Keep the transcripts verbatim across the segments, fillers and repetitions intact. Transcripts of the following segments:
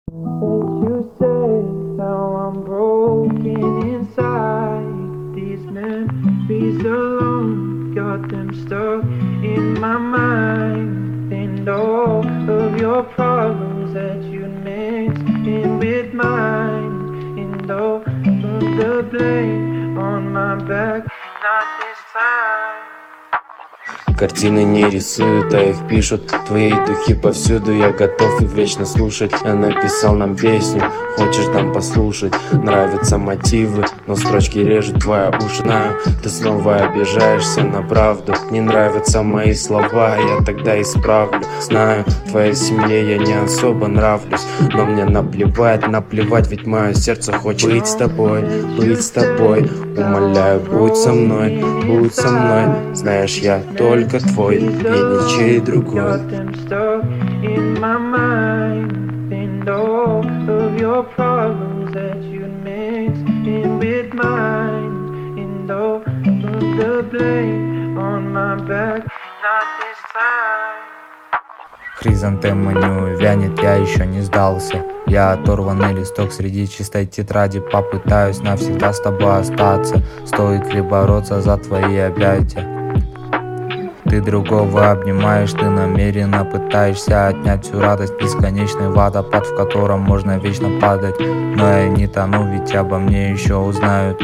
You say how I'm broken inside. These memories alone got them stuck in my mind. And all of your problems that you mixed in with mine. And all of the blame on my back, not this time. Картины не рисуют, а их пишут. Твои духи повсюду, я готов их вечно слушать. Я написал нам песню, хочешь там послушать? Нравятся мотивы, но строчки режут твои уши. Знаю, ты снова обижаешься на правду. Не нравятся мои слова, я тогда исправлю. Знаю, твоей семье я не особо нравлюсь, но мне наплевать, наплевать, ведь мое сердце хочет быть с тобой, быть с тобой. Умоляю, будь со мной, будь со мной. Знаешь, я только твой, и ничей другой. Got them stuck in my mind. And all of your problems that you mixed in with mine. And all of the blame on my back, not this time. Хризантема не увянет, я еще не сдался. Я оторванный листок среди чистой тетради. Попытаюсь навсегда с тобой остаться. Стоит ли бороться за твои объятия? Ты другого обнимаешь, ты намеренно пытаешься отнять всю радость. Бесконечный водопад, в котором можно вечно падать. Но я не тону, ведь обо мне еще узнают.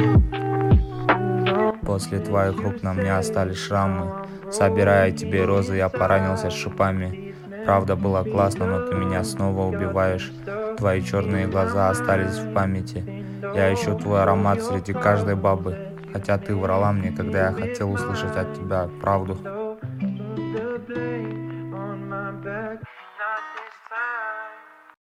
После твоих рук на мне остались шрамы. Собирая тебе розы, я поранился шипами. Правда, было классно, но ты меня снова убиваешь. Твои черные глаза остались в памяти. Я ищу твой аромат среди каждой бабы. Хотя ты врала мне, когда я хотел услышать от тебя правду.